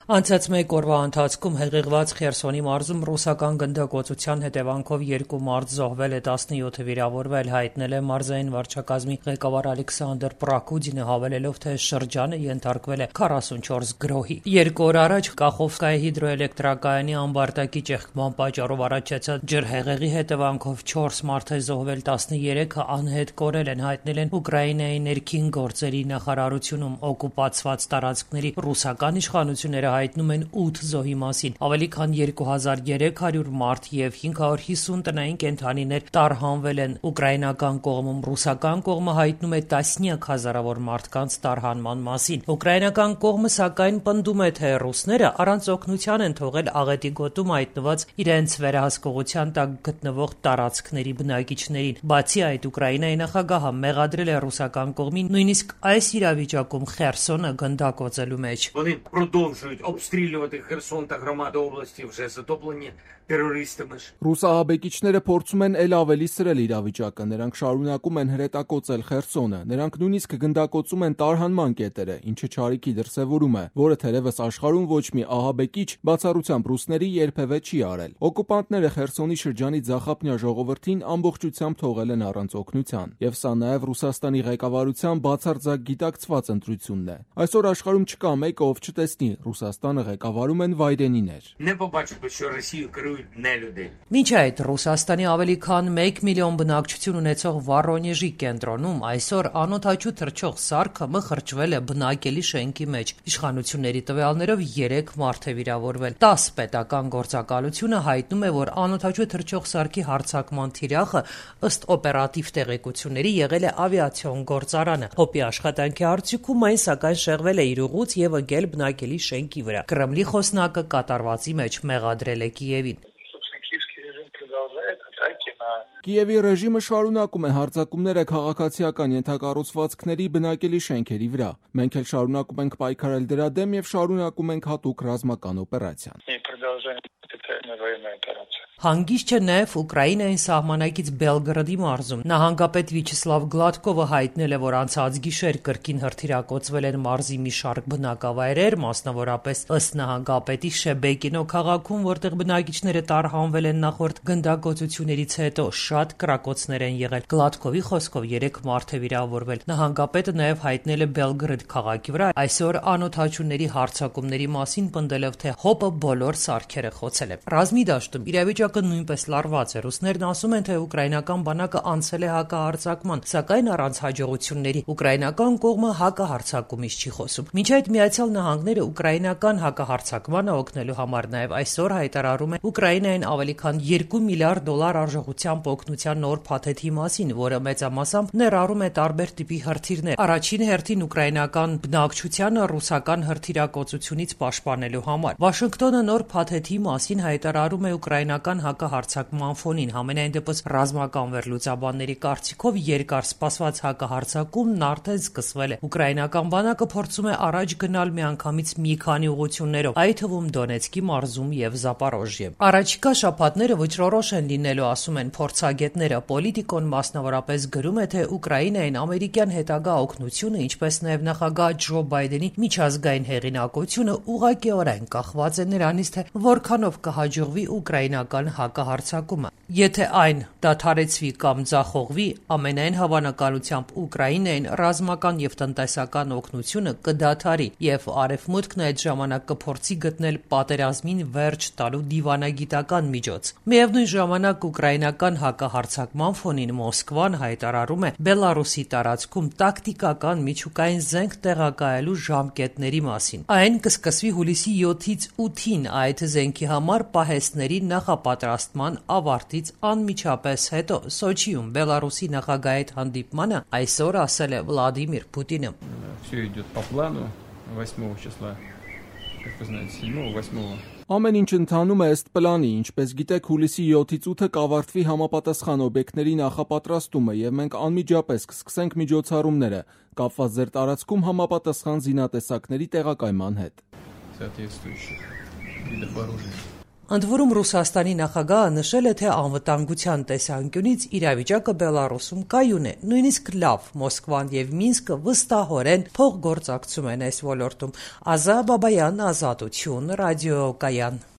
Անցած մեկ օրվա ընթացքում հեղեղված Խերսոնի մարզում ռուսական գնդակոծության հետևանքով 2 մարդ զոհվել է, 17-ը վիրավորվել, հայտնել է մարզային վարչակազմի ղեկավար Ալեքսանդր Պրակուդինը, հավելելով, թե շրջանը ենթարկվել է 44 գրոհի։ 2 օր առաջ Կախովկայի հիդրոէլեկտրակայանի ամբարտակի ճեղքման պատճառով առաջացած ջրհեղեղի հետևանքով 4 մարդ է զոհվել, 13-ը անհետ կորել են, հայտնել են Ուկրաինայի ներքին գործերի նախարարությունում։ Օկուպացված տարածքների ռուսական իշխանությունները հայտնում են 8 զոհի մասին, ավելի քան 2300 մարդ եւ 550 տնային կենդանիներ տարհանվել են ուկրաինական կողմում, ռուսական կողմը հայտնում է տասնյակ հազարավոր մարդկանց տարհանման մասին։ Ուկրաինական կողմը սակայն պնդում է, թե ռուսները առանց օգնության են թողել աղետի գոտում հայտնված իրենց վերահսկողության տակ գտնվող տարածքների բնակիչներին։ Բացի այդ, Ուկրաինայի նախագահը մեղադրել է ռուսական կողմին նույնիսկ այս իրավիճակում Խերսոնը գնդակոծելու մեջ։ Обстрілювати Херсон та громади області вже затоплені терористами. Ռուսահաբեկիչները փորձում են ել ավելի սրել իրավիճակը, նրանք շարունակում են հրետակոծել Խերսոնը, նրանք նույնիսկ գնդակոծում են տարհանման կետերը, ինչը չարիքի դրսևորում է, որը թերևս աշխարհում ոչ մի ահաբեկիչ բացառությամբ ռուսների երբևէ չի արել։ Օկուպանտները Խերսոնի շրջանի ձախապնյա ժողովրդին ամբողջությամբ թողել են առանց օգնության, եւ սա նաեւ Ռուսաստանի ղեկավարության բացարձակ գիտակցված ընտրությունն է։ Այսօր աշխարհում չկա մեկը, ով չտեսնի Ռուսաստանը ղեկավարում են վայրենիներ։ Не побачив, що Росію керують не люди. Մինչ այդ Ռուսաստանի ավելի քան 1 միլիոն բնակչություն ունեցող Վառոնեժի կենտրոնում այսօր անօդաչու թռչող սարքը մխրճվել է բնակելի շենքի մեջ։ Իշխանությունների տվյալներով 3 մարդ է վիրավորվել։ 10 պետական գործակալությունը հայտնում է, որ անօդաչու թռչող սարքի հարձակման թիրախը ըստ օպերատիվ տեղեկությունների եղել է ավիացիոն գործարանը։ ՀՕՊ-ի աշխատանքի արդյունքում այն սակայն շեղվել է իր ուղուց եւ ընկել բնակելի շենքի վրա։ Կրեմլի խոսնակը կատարվածի մեջ մեղադրել է Կիևին։ Կիևի ռեժիմը շարունակում է հարձակումները քաղաքացիական ենթակառուցվածքների, բնակելի շենքերի վրա։ Մենք էլ շարունակում ենք պայքարել դրա դեմ եւ շարունակում ենք հատուկ ռազմական օպերացիան։ Հանգիստ չէ նաև Ուկրաինային սահմանակից Բելգրադի մարզում։ Նահանգապետ Վիչեսլավ Գլադկովը հայտնել է, որ անցած գիշեր կրկին հրթիռակոծվել են մարզի մի շարք բնակավայրեր, մասնավորապես ըստ նահանգապետի Շեբեկինո քաղաքում, որտեղ բնակիչները տարհանվել են նախորդ գնդակոծություններից հետո, շատ կրակոցներ են եղել։ Գլադկովի խոսքով 3 մարդ է վիրավորվել։ Նահանգապետը նաև հայտնել է Բելգրադ քաղաքի վրա այսօր անօդաչուների հարձակումների մասին, պնդելով, թե ՀՕՊ-ը բոլոր սարքերը խոցել է։ Ռազմի դաշտում իրավիճակը նույնպես լարված է։ Ռուսներն ասում են, թե ուկրաինական բանակը անցել է հակահարձակման, սակայն առանց հաջողությունների։ Ուկրաինական կողմը հակահարձակումից չի խոսում։ Մինչ այդ Միացյալ Նահանգները ուկրաինական հակահարձակմանը օգնելու համար նաև այսօր հայտարարում է Ուկրաինային ավելի քան $2 միլիարդ արժողությամբ օգնության նոր փաթեթի մասին, որը մեծամասամբ ներառում է տարբեր տիպի հրթիռներ։ Առաջին հերթին ուկրաինական բնակչությանը ռուսական հրթիռակոծությունից պաշտպանելու համար։ Վաշինգտոնը նոր փաթեթի մասին հայտարարում է ուկրաինական հակահարձակման ֆոնին։ Համենայն դեպս ռազմական վերլուծաբանների կարծիքով երկար սպասված հակահարձակումն արդեն սկսվել է։ Ուկրաինական բանակը փորձում է առաջ գնալ միանգամից մի քանի ուղղություններով, այդ թվում Դոնեցկի մարզում եւ Զապորոժիե։ Առաջիկա շաբաթները վճռորոշ են լինելու, ասում են փորձագետները։ Պոլիտիկոն մասնավորապես գրում է, թե Ուկրաինային ամերիկյան հետագա օգնությունը, ինչպես նաեւ նախագահ Ջո Բայդենի միջազգային հեղինակությունը ուղղակիորեն կախված է նրանից, թե որքանով կհաջողվի ուկրաինական հակահարձակումը։ Եթե այն դադարեցվի կամ ձախողվի, ամենայն հավանականությամբ Ուկրաինային ռազմական եւ տնտեսական օգնությունը կդադարի եւ Արևմուտքն այդ ժամանակ կփորձի գտնել պատերազմին վերջ տալու դիվանագիտական միջոց։ Միևնույն ժամանակ ուկրաինական հակահարձակման ֆոնին Մոսկվան հայտարարում է Բելարուսի տարածքում տակտիկական միջուկային զենք տեղակայելու ժամկետների մասին։ Այն կսկսվի հուլիսի 7-ից 8-ին այդ զենքի համար պահեստների նախապատրաստման ավարտից անմիջապես հետո Սոչիում Բելարուսի նախագահի հետ հանդիպմանը այսօր ասել է Վլադիմիր Պուտինը։ Все идет по плану 8 числа. Как вы знаете, 7-8. Ամեն ինչ ընթանում է ըստ պլանի, ինչպես գիտեք, հուլիսի 7-ից 8-ը կավարտվի համապատասխան օբյեկտների նախապատրաստումը եւ մենք անմիջապես կսկսենք միջոցառումները կապված ձեր տարածքում համապատասխան զինատեսակների տեղակայման հետ։ Соответствующих видов оружия. Ընդ որում Ռուսաստանի նախագահը նշել է, թե անվտանգության տեսանկյունից իրավիճակը Բելարուսում կայուն է, նույնիսկ լավ։ Մոսկվան եւ Մինսկը վստահորեն փոխգործակցում են այս ոլորտում։ Ազա Բաբայան, Ազատություն, ռադիոկայան։